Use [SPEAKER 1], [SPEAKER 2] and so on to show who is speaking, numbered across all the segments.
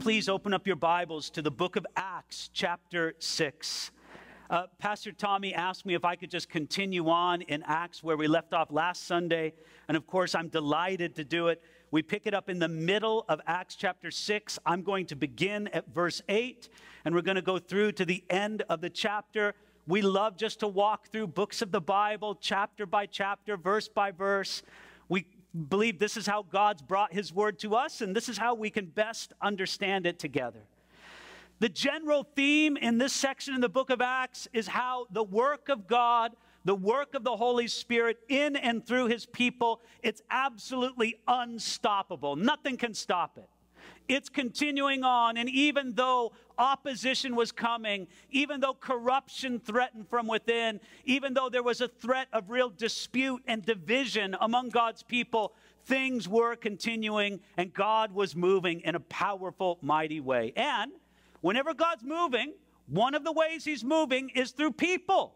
[SPEAKER 1] please open up your Bibles to the book of Acts, chapter 6. Pastor Tommy asked me if I could just continue on in Acts where we left off last Sunday. And of course, I'm delighted to do it. We pick it up in the middle of Acts chapter 6. I'm going to begin at verse 8, and we're going to go through to the end of the chapter. We love just to walk through books of the Bible, chapter by chapter, verse by verse. We believe this is how God's brought his word to us, and this is how we can best understand it together. The general theme in this section in the book of Acts is how the work of God, the work of the Holy Spirit in and through his people, it's absolutely unstoppable. Nothing can stop it. It's continuing on, and even though opposition was coming, even though corruption threatened from within, even though there was a threat of real dispute and division among God's people, things were continuing, and God was moving in a powerful, mighty way. And whenever God's moving, one of the ways he's moving is through people.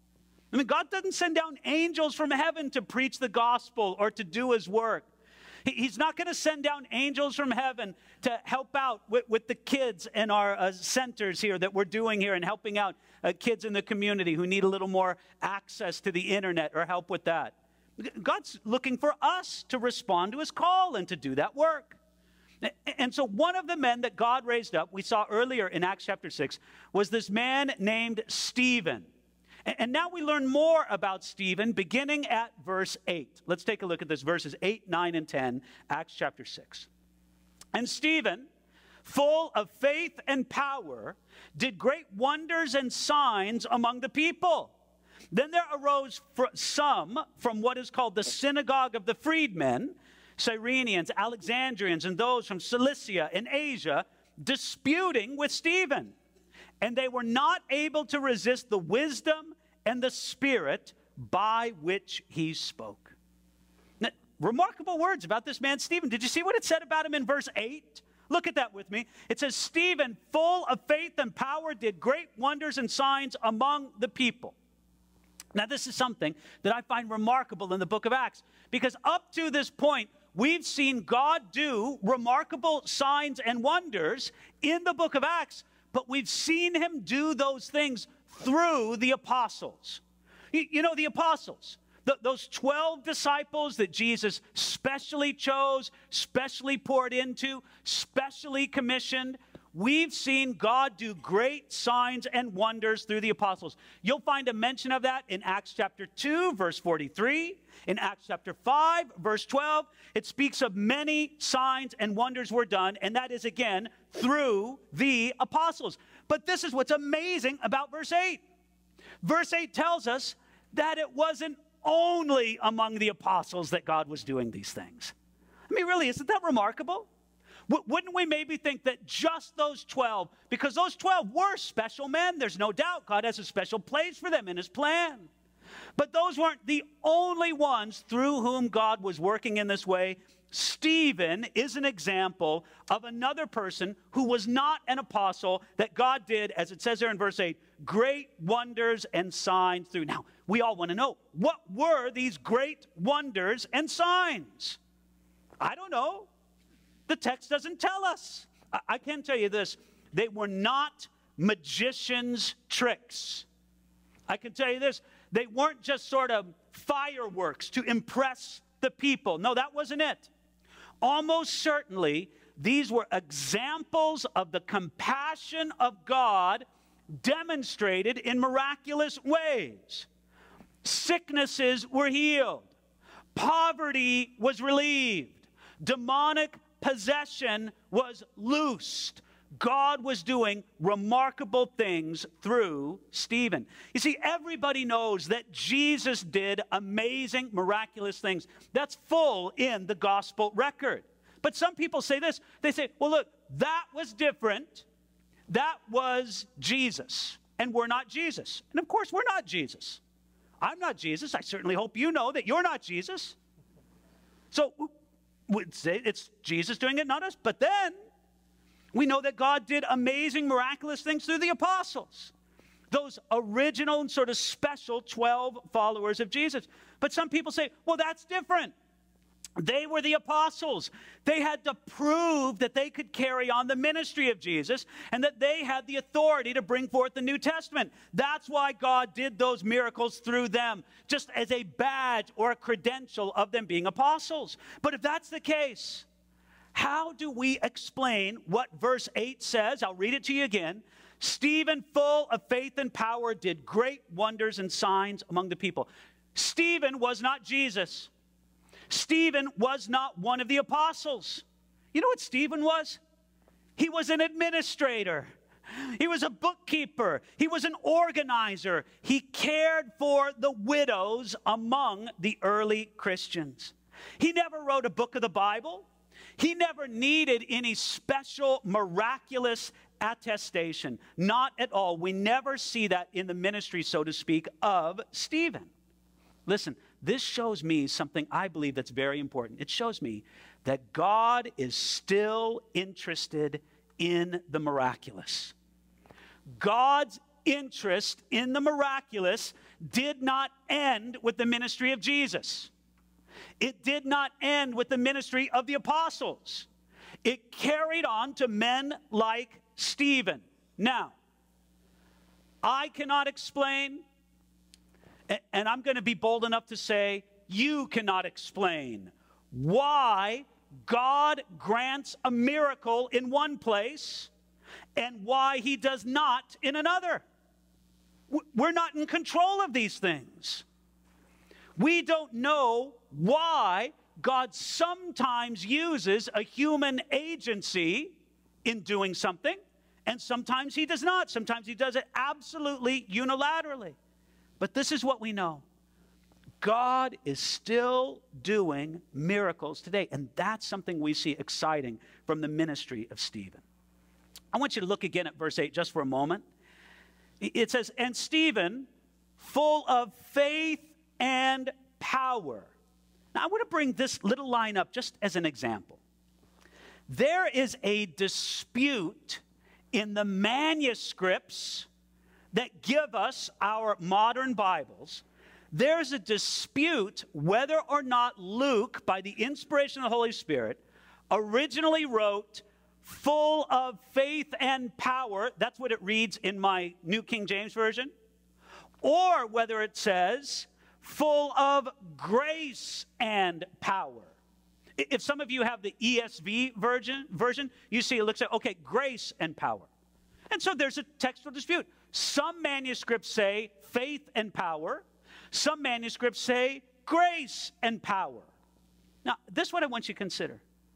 [SPEAKER 1] I mean, God doesn't send down angels from heaven to preach the gospel or to do his work. He's not going to send down angels from heaven to help out with the kids in our centers here that we're doing here and helping out kids in the community who need a little more access to the internet or help with that. God's looking for us to respond to his call and to do that work. And so one of the men that God raised up, we saw earlier in Acts chapter 6, was this man named Stephen. And now we learn more about Stephen beginning at verse 8. Let's take a look at this, verses 8, 9, and 10, Acts chapter 6. And Stephen, full of faith and power, did great wonders and signs among the people. Then there arose some from what is called the synagogue of the freedmen, Cyrenians, Alexandrians, and those from Cilicia and Asia, disputing with Stephen. And they were not able to resist the wisdom and the spirit by which he spoke. Now, remarkable words about this man, Stephen. Did you see what it said about him in verse 8? Look at that with me. It says, Stephen, full of faith and power, did great wonders and signs among the people. Now, this is something that I find remarkable in the book of Acts, because up to this point, we've seen God do remarkable signs and wonders in the book of Acts, but we've seen him do those things through the apostles. You know, the apostles, those 12 disciples that Jesus specially chose, specially poured into, specially commissioned. We've seen God do great signs and wonders through the apostles. You'll find a mention of that in Acts chapter 2, verse 43. In Acts chapter 5, verse 12, it speaks of many signs and wonders were done, and that is, again, through the apostles. But this is what's amazing about verse 8. Verse 8 tells us that it wasn't only among the apostles that God was doing these things. I mean, really, isn't that remarkable? Wouldn't we maybe think that just those 12, because those 12 were special men, there's no doubt God has a special place for them in his plan. But those weren't the only ones through whom God was working in this way. Stephen is an example of another person who was not an apostle that God did, as it says there in verse 8, great wonders and signs through. Now, we all want to know, what were these great wonders and signs? I don't know. The text doesn't tell us. I can tell you this. They were not magicians' tricks. I can tell you this. They weren't just sort of fireworks to impress the people. No, that wasn't it. Almost certainly, these were examples of the compassion of God demonstrated in miraculous ways. Sicknesses were healed. Poverty was relieved. Demonic possession was loosed. God was doing remarkable things through Stephen. You see, everybody knows that Jesus did amazing, miraculous things. That's full in the gospel record. But some people say this. They say, well, look, that was different. That was Jesus. And we're not Jesus. And of course, we're not Jesus. I'm not Jesus. I certainly hope you know that you're not Jesus. So we'd say it's Jesus doing it, not us. But then we know that God did amazing, miraculous things through the apostles, those original and sort of special 12 followers of Jesus. But some people say, well, that's different. They were the apostles. They had to prove that they could carry on the ministry of Jesus and that they had the authority to bring forth the New Testament. That's why God did those miracles through them, just as a badge or a credential of them being apostles. But if that's the case, how do we explain what verse 8 says? I'll read it to you again. Stephen, full of faith and power, did great wonders and signs among the people. Stephen was not Jesus. Stephen was not one of the apostles. You know what Stephen was? He was an administrator. He was a bookkeeper. He was an organizer. He cared for the widows among the early Christians. He never wrote a book of the Bible. He never needed any special miraculous attestation. Not at all. We never see that in the ministry, so to speak, of Stephen. Listen, this shows me something I believe that's very important. It shows me that God is still interested in the miraculous. God's interest in the miraculous did not end with the ministry of Jesus. It did not end with the ministry of the apostles. It carried on to men like Stephen. Now, I cannot explain, and I'm going to be bold enough to say, you cannot explain why God grants a miracle in one place and why he does not in another. We're not in control of these things. We don't know why God sometimes uses a human agency in doing something, and sometimes he does not. Sometimes he does it absolutely unilaterally. But this is what we know. God is still doing miracles today, and that's something we see exciting from the ministry of Stephen. I want you to look again at verse 8 just for a moment. It says, and Stephen, full of faith and power. Now, I want to bring this little line up just as an example. There is a dispute in the manuscripts that give us our modern Bibles. There's a dispute whether or not Luke, by the inspiration of the Holy Spirit, originally wrote full of faith and power. That's what it reads in my New King James Version. Or whether it says full of grace and power. If some of you have the ESV version, you see it looks like, okay, grace and power. And so there's a textual dispute. Some manuscripts say faith and power. Some manuscripts say grace and power. Now, this is what I want you to consider.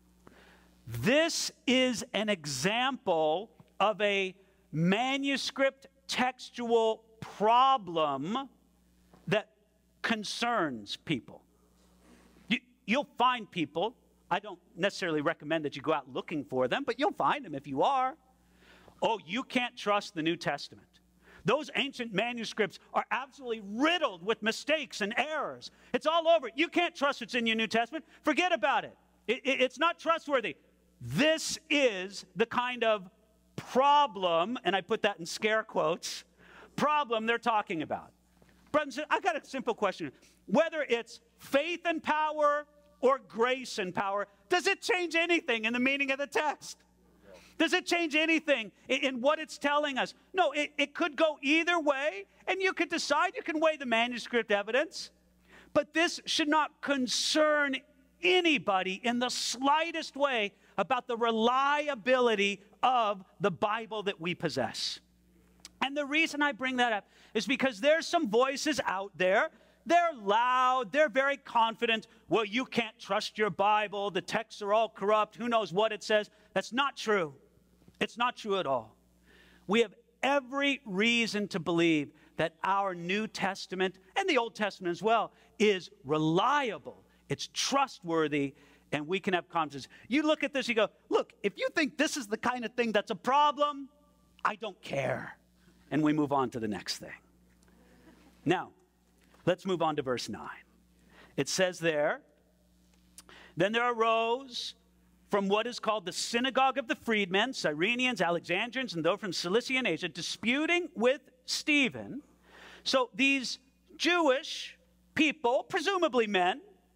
[SPEAKER 1] This is an example of a manuscript textual problem that concerns people. You'll find people, I don't necessarily recommend that you go out looking for them, but you'll find them if you are. Oh, you can't trust the New Testament. Those ancient manuscripts are absolutely riddled with mistakes and errors. It's all over. You can't trust what's in your New Testament. Forget about it. It's not trustworthy. This is the kind of problem, and I put that in scare quotes, problem they're talking about. Brothers and sisters, I've got a simple question. Whether it's faith and power or grace and power, does it change anything in the meaning of the text? Does it change anything in what it's telling us? No, it could go either way, and you could decide, you can weigh the manuscript evidence. But this should not concern anybody in the slightest way about the reliability of the Bible that we possess. And the reason I bring that up is because there's some voices out there. They're loud. They're very confident. Well, you can't trust your Bible. The texts are all corrupt. Who knows what it says? That's not true. It's not true at all. We have every reason to believe that our New Testament, and the Old Testament as well, is reliable. It's trustworthy, and we can have confidence. You look at this, you go, look, if you think this is the kind of thing that's a problem, I don't care. And we move on to the next thing. Now, let's move on to verse 9. It says there, then there arose from what is called the synagogue of the freedmen, Cyrenians, Alexandrians, and those from Cilicia and Asia, disputing with Stephen. So these Jewish people, presumably men,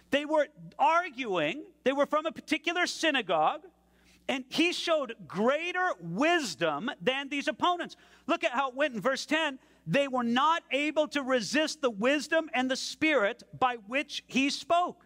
[SPEAKER 1] They were arguing. They were from a particular synagogue. And he showed greater wisdom than these opponents. Look at how it went in verse 10. They were not able to resist the wisdom and the spirit by which he spoke.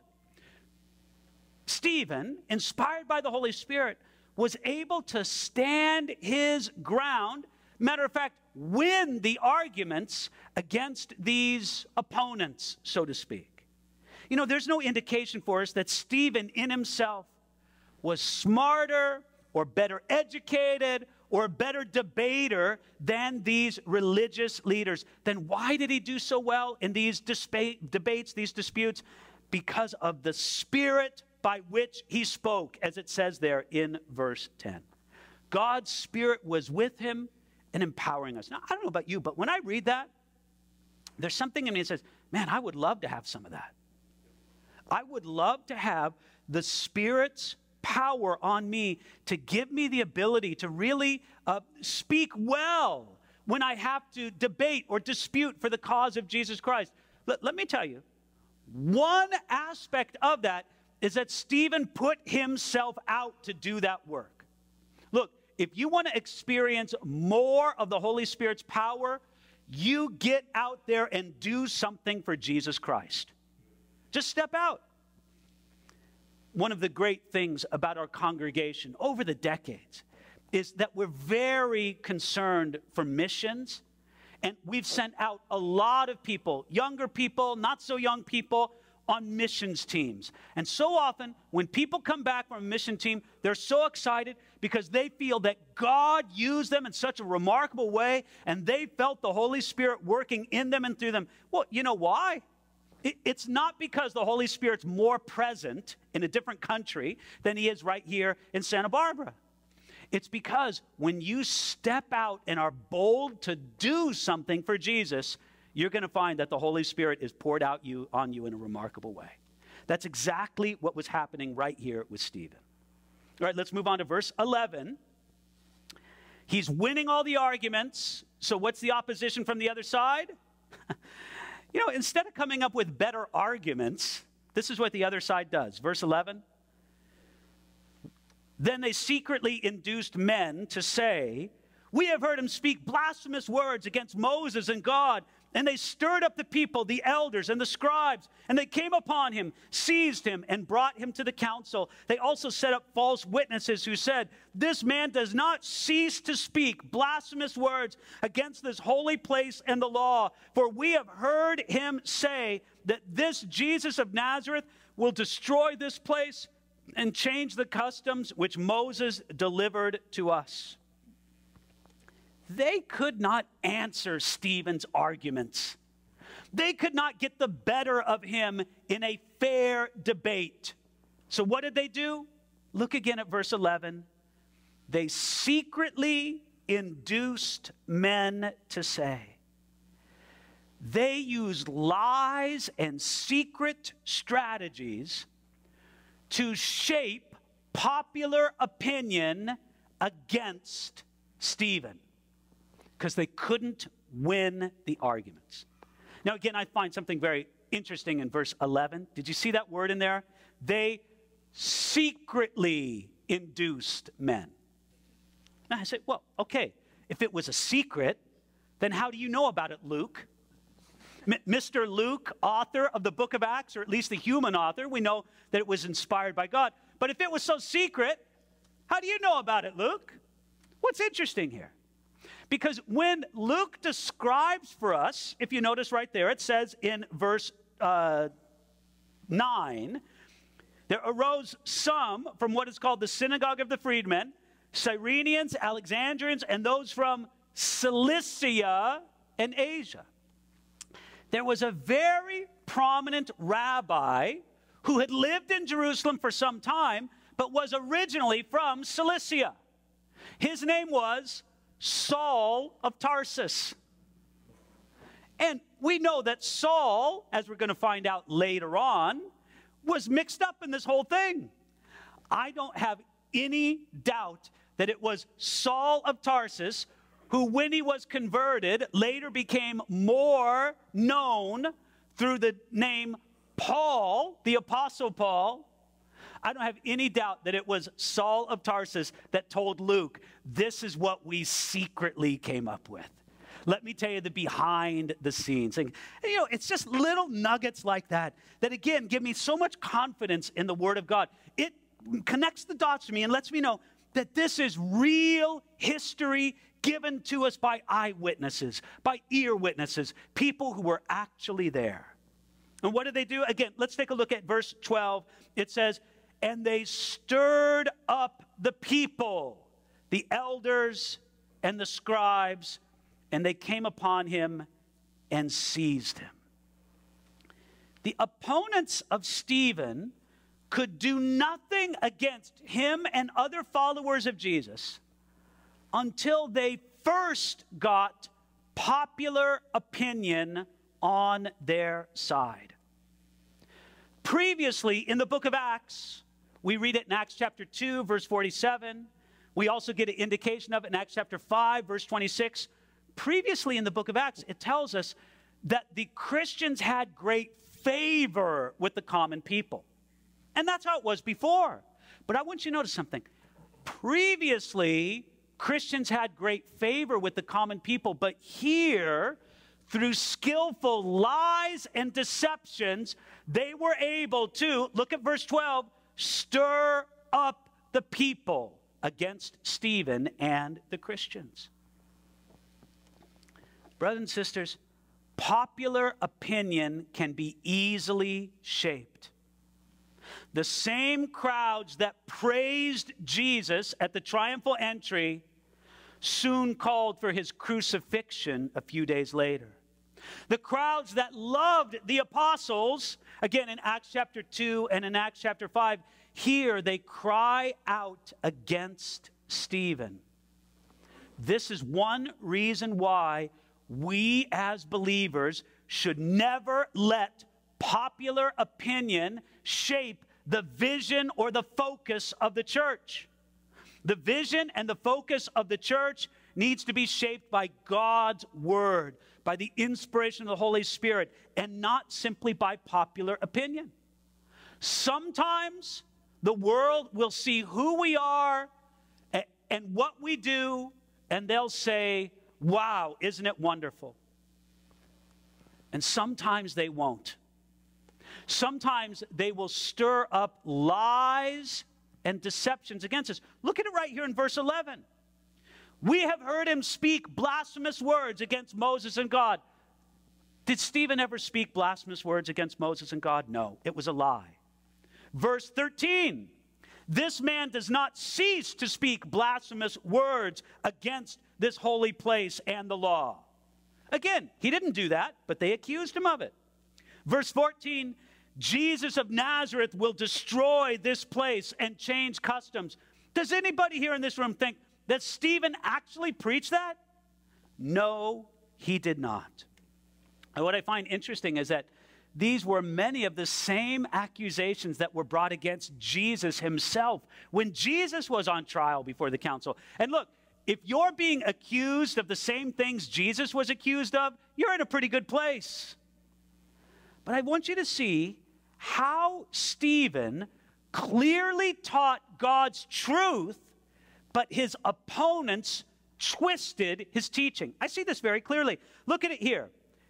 [SPEAKER 1] Stephen, inspired by the Holy Spirit, was able to stand his ground. Matter of fact, win the arguments against these opponents, so to speak. You know, there's no indication for us that Stephen in himself was smarter or better educated or a better debater than these religious leaders. Then why did he do so well in these debates, these disputes? Because of the spirit by which he spoke, as it says there in verse 10. God's Spirit was with him and empowering us. Now, I don't know about you, but when I read that, there's something in me that says, man, I would love to have some of that. I would love to have the Spirit's power on me to give me the ability to really speak well when I have to debate or dispute for the cause of Jesus Christ. Let me tell you, one aspect of that is that Stephen put himself out to do that work. Look, if you want to experience more of the Holy Spirit's power, you get out there and do something for Jesus Christ. Just step out. One of the great things about our congregation over the decades is that we're very concerned for missions. And we've sent out a lot of people, younger people, not so young people, on missions teams. And so often, when people come back from a mission team, they're so excited because they feel that God used them in such a remarkable way, and they felt the Holy Spirit working in them and through them. Well, you know why? It's not because the Holy Spirit's more present in a different country than he is right here in Santa Barbara. It's because when you step out and are bold to do something for Jesus, you're going to find that the Holy Spirit is poured out on you in a remarkable way. That's exactly what was happening right here with Stephen. All right, let's move on to verse 11. He's winning all the arguments. So what's the opposition from the other side? You know, instead of coming up with better arguments, this is what the other side does. Verse 11. Then they secretly induced men to say, we have heard him speak blasphemous words against Moses and God. And they stirred up the people, the elders and the scribes, and they came upon him, seized him, and brought him to the council. They also set up false witnesses who said, this man does not cease to speak blasphemous words against this holy place and the law. For we have heard him say that this Jesus of Nazareth will destroy this place and change the customs which Moses delivered to us. They could not answer Stephen's arguments. They could not get the better of him in a fair debate. So what did they do? Look again at verse 11. They secretly induced men to say. They used lies and secret strategies to shape popular opinion against Stephen, because they couldn't win the arguments. Now, again, I find something very interesting in verse 11. Did you see that word in there? They secretly induced men. Now, I say, well, okay, if it was a secret, then how do you know about it, Luke? Mr. Luke, author of the book of Acts, or at least the human author, we know that it was inspired by God. But if it was so secret, how do you know about it, Luke? What's interesting here? Because when Luke describes for us, if you notice right there, it says in verse 9, there arose some from what is called the synagogue of the freedmen, Cyrenians, Alexandrians, and those from Cilicia and Asia. There was a very prominent rabbi who had lived in Jerusalem for some time, but was originally from Cilicia. His name was Saul of Tarsus. And we know that Saul, as we're going to find out later on, was mixed up in this whole thing. I don't have any doubt that it was Saul of Tarsus who, when he was converted, later became more known through the name Paul, the Apostle Paul, I don't have any doubt that it was Saul of Tarsus that told Luke, this is what we secretly came up with. Let me tell you the behind the scenes. And, you know, it's just little nuggets like that again, give me so much confidence in the Word of God. It connects the dots to me and lets me know that this is real history given to us by eyewitnesses, by ear witnesses, people who were actually there. And what did they do? Again, let's take a look at verse 12. It says, and they stirred up the people, the elders and the scribes, and they came upon him and seized him. The opponents of Stephen could do nothing against him and other followers of Jesus until they first got popular opinion on their side. Previously, in the book of Acts, we read it in Acts chapter 2, verse 47. We also get an indication of it in Acts chapter 5, verse 26. Previously in the book of Acts, it tells us that the Christians had great favor with the common people. And that's how it was before. But I want you to notice something. Previously, Christians had great favor with the common people, but here, through skillful lies and deceptions, they were able to, look at verse 12, stir up the people against Stephen and the Christians. Brothers and sisters, popular opinion can be easily shaped. The same crowds that praised Jesus at the triumphal entry soon called for his crucifixion a few days later. The crowds that loved the apostles, again in Acts chapter 2 and in Acts chapter 5, here they cry out against Stephen. This is one reason why we as believers should never let popular opinion shape the vision or the focus of the church. The vision and the focus of the church needs to be shaped by God's word, by the inspiration of the Holy Spirit, and not simply by popular opinion. Sometimes the world will see who we are and what we do, and they'll say, wow, isn't it wonderful? And sometimes they won't. Sometimes they will stir up lies and deceptions against us. Look at it right here in verse 11. We have heard him speak blasphemous words against Moses and God. Did Stephen ever speak blasphemous words against Moses and God? No, it was a lie. Verse 13. This man does not cease to speak blasphemous words against this holy place and the law. Again, he didn't do that, but they accused him of it. Verse 14, Jesus of Nazareth will destroy this place and change customs. Does anybody here in this room think that Stephen actually preached that? No, he did not. And what I find interesting is that these were many of the same accusations that were brought against Jesus himself when Jesus was on trial before the council. And look, if you're being accused of the same things Jesus was accused of, you're in a pretty good place. But I want you to see how Stephen clearly taught God's truth, but his opponents twisted his teaching. I see this very clearly. Look at it here.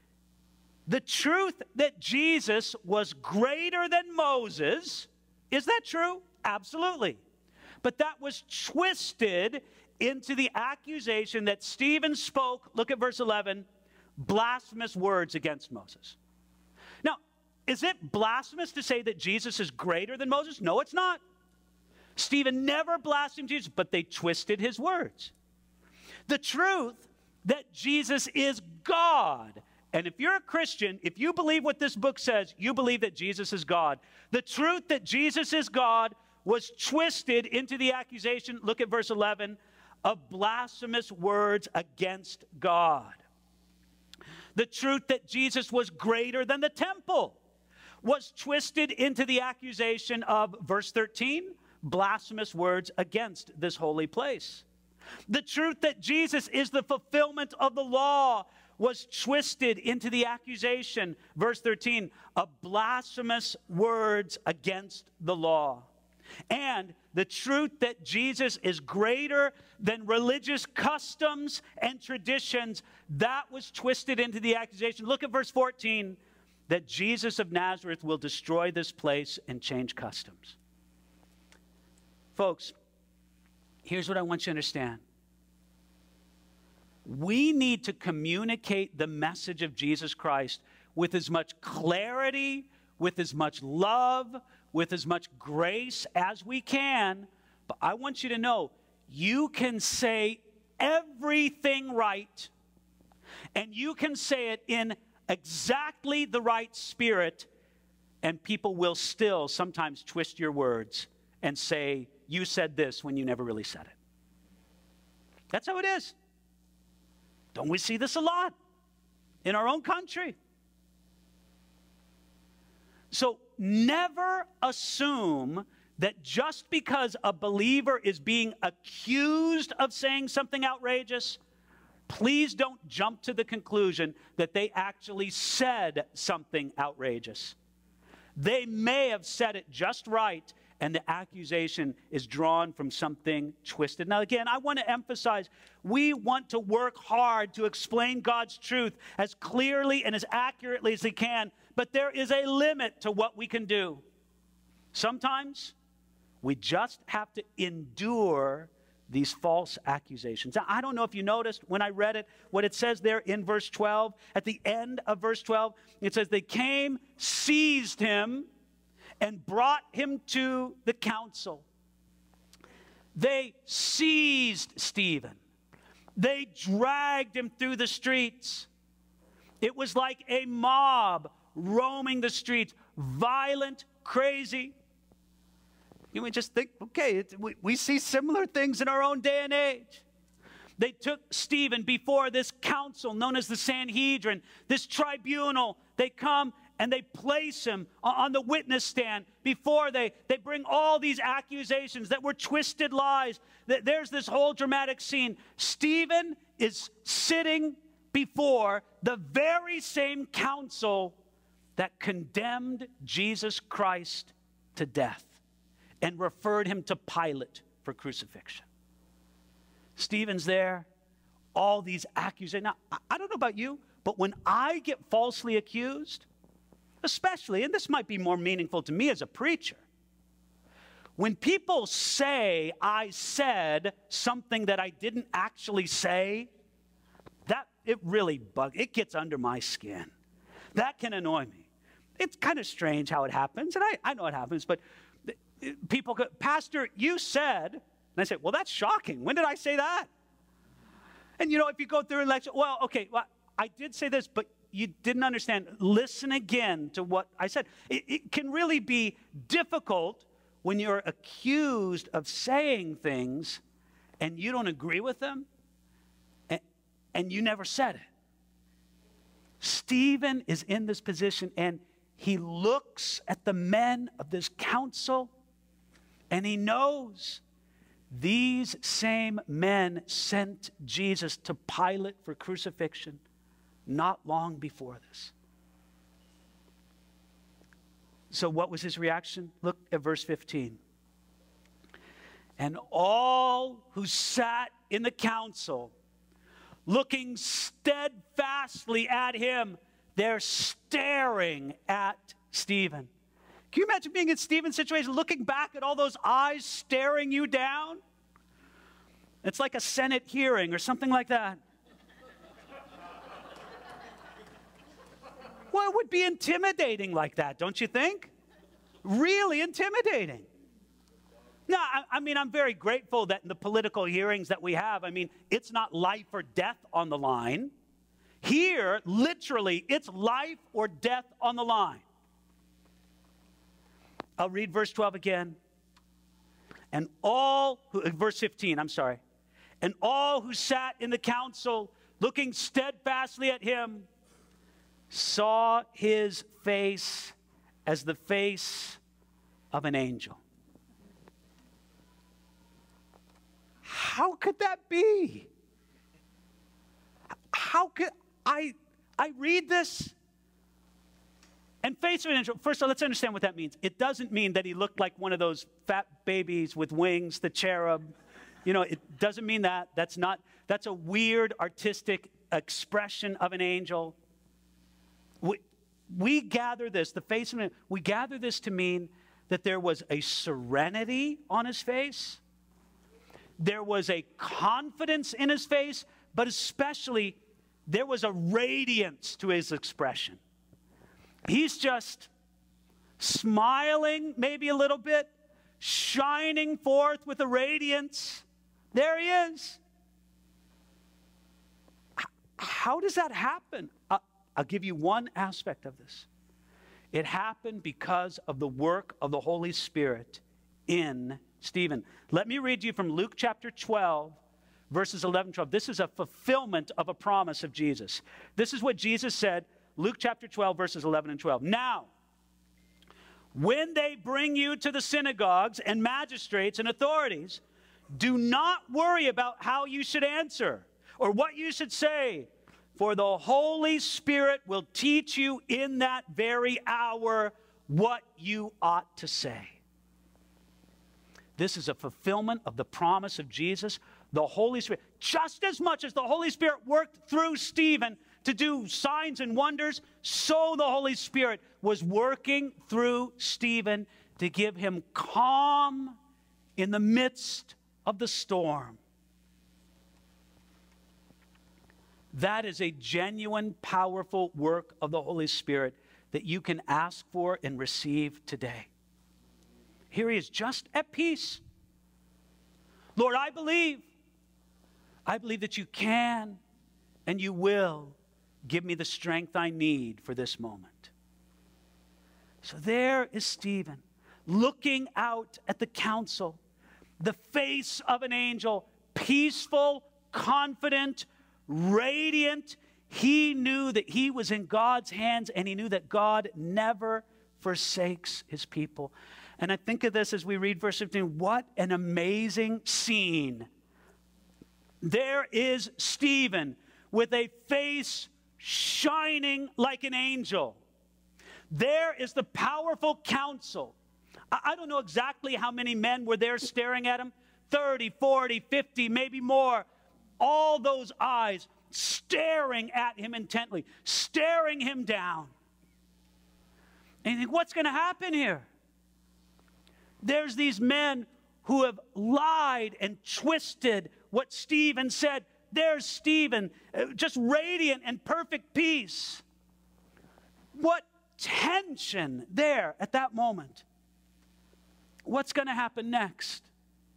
[SPEAKER 1] The truth that Jesus was greater than Moses, is that true? Absolutely. But that was twisted into the accusation that Stephen spoke, look at verse 11, blasphemous words against Moses. Now, is it blasphemous to say that Jesus is greater than Moses? No, it's not. Stephen never blasphemed Jesus, but they twisted his words. The truth that Jesus is God. And if you're a Christian, if you believe what this book says, you believe that Jesus is God. The truth that Jesus is God was twisted into the accusation, look at verse 11, of blasphemous words against God. The truth that Jesus was greater than the temple was twisted into the accusation of, verse 13, blasphemous words against this holy place. The truth that Jesus is the fulfillment of the law was twisted into the accusation, verse 13, of blasphemous words against the law. And the truth that Jesus is greater than religious customs and traditions, that was twisted into the accusation. Look at verse 14, that Jesus of Nazareth will destroy this place and change customs. Folks, here's what I want you to understand. We need to communicate the message of Jesus Christ with as much clarity, with as much love, with as much grace as we can. But I want you to know, you can say everything right, and you can say it in exactly the right spirit, and people will still sometimes twist your words and say, you said this when you never really said it. That's how it is. Don't we see this a lot in our own country? So never assume that just because a believer is being accused of saying something outrageous, please don't jump to the conclusion that they actually said something outrageous. They may have said it just right, and the accusation is drawn from something twisted. Now, again, I want to emphasize, we want to work hard to explain God's truth as clearly and as accurately as we can, but there is a limit to what we can do. Sometimes we just have to endure these false accusations. Now, I don't know if you noticed when I read it, what it says there in verse 12. At the end of verse 12, it says, they came, seized him, and brought him to the council. They seized Stephen. They dragged him through the streets. It was like a mob roaming the streets, violent, crazy. You would just think, okay, we see similar things in our own day and age. They took Stephen before this council known as the Sanhedrin, this tribunal. They come and they place him on the witness stand before they bring all these accusations that were twisted lies. There's this whole dramatic scene. Stephen is sitting before the very same council that condemned Jesus Christ to death and referred him to Pilate for crucifixion. Stephen's there, all these accusations. Now, I don't know about you, but when I get falsely accused, especially, and this might be more meaningful to me as a preacher, when people say I said something that I didn't actually say, that it really it gets under my skin. That can annoy me. It's kind of strange how it happens, and I know it happens, but people go, Pastor, you said, and I say, well, that's shocking. When did I say that? And you know, if you go through and lecture, well, okay, well, I did say this, but you didn't understand. Listen again to what I said. It can really be difficult when you're accused of saying things and you don't agree with them and you never said it. Stephen is in this position and he looks at the men of this council and he knows these same men sent Jesus to Pilate for crucifixion not long before this. So what was his reaction? Look at verse 15. And all who sat in the council, looking steadfastly at him, they're staring at Stephen. Can you imagine being in Stephen's situation, looking back at all those eyes staring you down? It's like a Senate hearing or something like that. Well, it would be intimidating like that, don't you think? Really intimidating. No, I mean, I'm very grateful that in the political hearings that we have, I mean, it's not life or death on the line. Here, literally, it's life or death on the line. I'll read verse 12 again. And verse 15, I'm sorry. And all who sat in the council, looking steadfastly at him, saw his face as the face of an angel. How could that be? I read this, and face of an angel, first of all, let's understand what that means. It doesn't mean that he looked like one of those fat babies with wings, the cherub. It doesn't mean that. That's a weird artistic expression of an angel. We gather this, the face of an angel, we gather this to mean that there was a serenity on his face. There was a confidence in his face, but especially there was a radiance to his expression. He's just smiling maybe a little bit, shining forth with a radiance. There he is. How does that happen? I'll give you one aspect of this. It happened because of the work of the Holy Spirit in Stephen. Let me read you from Luke chapter 12, verses 11 and 12. This is a fulfillment of a promise of Jesus. This is what Jesus said, Luke chapter 12, verses 11 and 12. Now, when they bring you to the synagogues and magistrates and authorities, do not worry about how you should answer or what you should say, for the Holy Spirit will teach you in that very hour what you ought to say. This is a fulfillment of the promise of Jesus. The Holy Spirit, just as much as the Holy Spirit worked through Stephen to do signs and wonders, so the Holy Spirit was working through Stephen to give him calm in the midst of the storm. That is a genuine, powerful work of the Holy Spirit that you can ask for and receive today. Here he is, just at peace. Lord, I believe that you can and you will give me the strength I need for this moment. So there is Stephen, looking out at the council, the face of an angel, peaceful, confident, radiant. He knew that he was in God's hands, and he knew that God never forsakes his people. And I think of this as we read verse 15. What an amazing scene. There is Stephen with a face shining like an angel. There is the powerful council. I don't know exactly how many men were there staring at him. 30, 40, 50, maybe more. All those eyes staring at him intently, staring him down. And you think, what's going to happen here? There's these men who have lied and twisted what Stephen said. There's Stephen, just radiant and perfect peace. What tension there at that moment. What's going to happen next?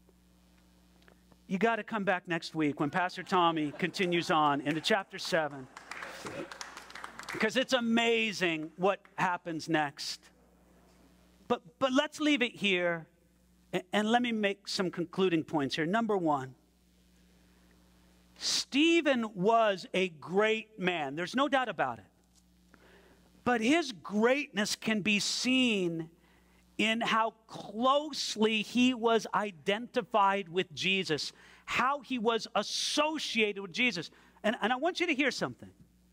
[SPEAKER 1] You got to come back next week when Pastor Tommy continues on into chapter 7. Because it's amazing what happens next. But let's leave it here, and let me make some concluding points here. Number one, Stephen was a great man. There's no doubt about it. But his greatness can be seen in how closely he was identified with Jesus, how he was associated with Jesus. And I want you to hear something.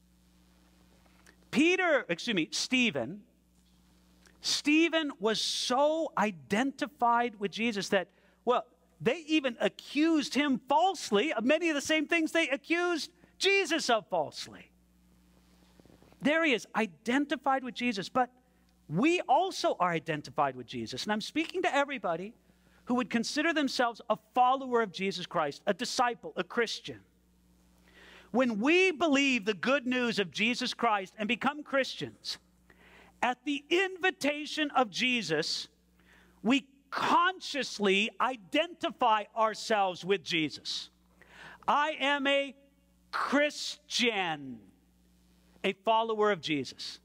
[SPEAKER 1] Stephen was so identified with Jesus that, well, they even accused him falsely of many of the same things they accused Jesus of falsely. There he is, identified with Jesus. But we also are identified with Jesus. And I'm speaking to everybody who would consider themselves a follower of Jesus Christ, a disciple, a Christian. When we believe the good news of Jesus Christ and become Christians, at the invitation of Jesus, we consciously identify ourselves with Jesus. I am a Christian, a follower of Jesus.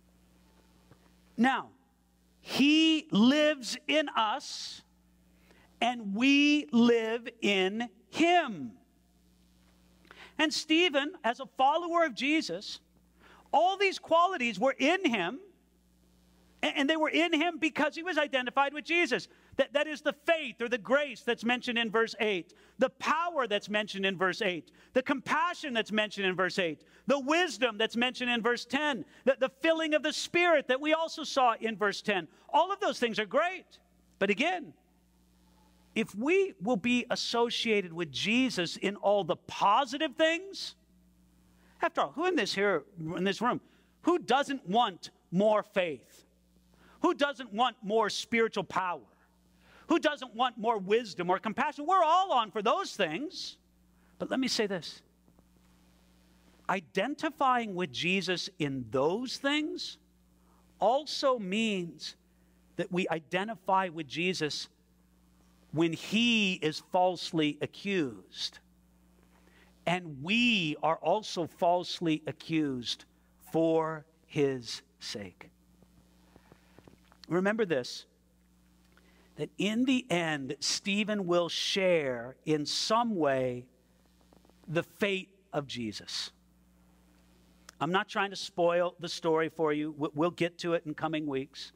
[SPEAKER 1] Now, he lives in us, and we live in him. And Stephen, as a follower of Jesus, all these qualities were in him, And they were in him because he was identified with Jesus. That is the faith or the grace that's mentioned in verse 8. The power that's mentioned in verse 8. The compassion that's mentioned in verse 8. The wisdom that's mentioned in verse 10. The filling of the Spirit that we also saw in verse 10. All of those things are great. But again, if we will be associated with Jesus in all the positive things, after all, who in this room, who doesn't want more faith? Who doesn't want more spiritual power? Who doesn't want more wisdom or compassion? We're all on for those things. But let me say this. Identifying with Jesus in those things also means that we identify with Jesus when he is falsely accused. And we are also falsely accused for his sake. Remember this, that in the end, Stephen will share in some way the fate of Jesus. I'm not trying to spoil the story for you. We'll get to it in coming weeks.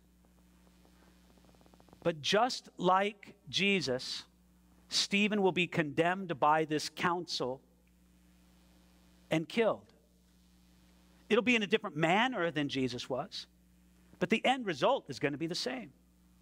[SPEAKER 1] But just like Jesus, Stephen will be condemned by this council and killed. It'll be in a different manner than Jesus was. But the end result is going to be the same.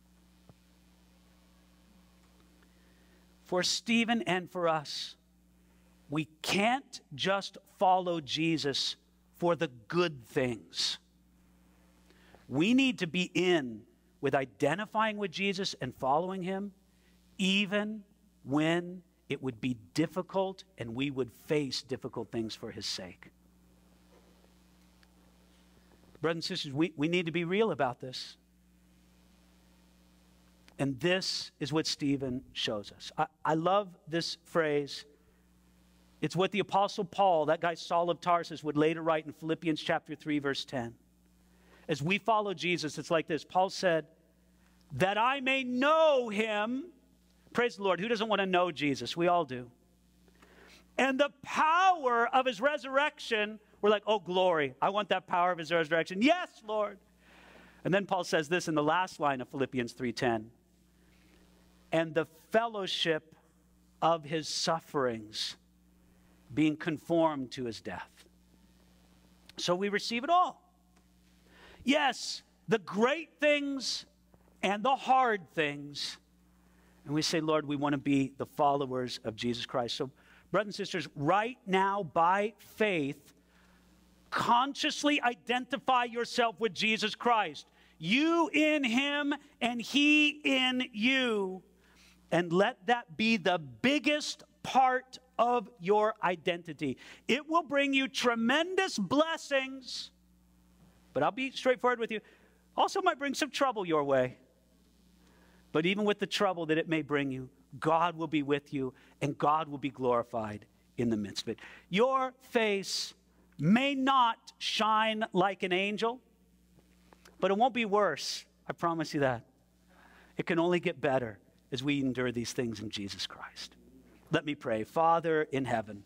[SPEAKER 1] For Stephen and for us, we can't just follow Jesus for the good things. We need to be in with identifying with Jesus and following him, even when it would be difficult and we would face difficult things for his sake. Brothers and sisters, we need to be real about this. And this is what Stephen shows us. I love this phrase. It's what the Apostle Paul, that guy Saul of Tarsus, would later write in Philippians chapter 3, verse 10. As we follow Jesus, it's like this. Paul said, that I may know him. Praise the Lord. Who doesn't want to know Jesus? We all do. And the power of his resurrection. We're like, oh, glory. I want that power of his resurrection. Yes, Lord. And then Paul says this in the last line of Philippians 3:10. And the fellowship of his sufferings, being conformed to his death. So we receive it all. Yes, the great things and the hard things. And we say, Lord, we want to be the followers of Jesus Christ. So, brothers and sisters, right now, by faith, consciously identify yourself with Jesus Christ. You in him and he in you. And let that be the biggest part of your identity. It will bring you tremendous blessings. But I'll be straightforward with you. Also might bring some trouble your way. But even with the trouble that it may bring you, God will be with you and God will be glorified in the midst of it. Your face may not shine like an angel, but it won't be worse. I promise you that. It can only get better as we endure these things in Jesus Christ. Let me pray. Father in heaven,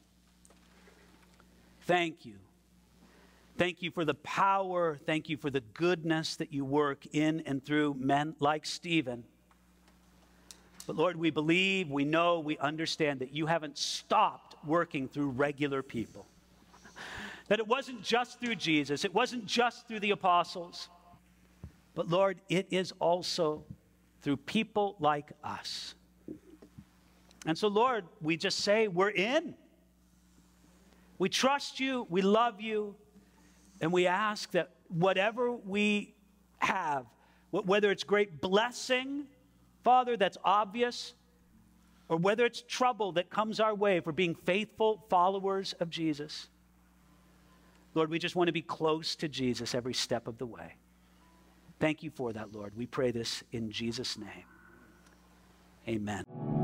[SPEAKER 1] thank you. Thank you for the power. Thank you for the goodness that you work in and through men like Stephen. But Lord, we believe, we know, we understand that you haven't stopped working through regular people. That it wasn't just through Jesus. It wasn't just through the apostles. But Lord, it is also through people like us. And so, Lord, we just say we're in. We trust you, we love you, and we ask that whatever we have, whether it's great blessing, Father, that's obvious, or whether it's trouble that comes our way for being faithful followers of Jesus, Lord, we just want to be close to Jesus every step of the way. Thank you for that, Lord. We pray this in Jesus' name. Amen.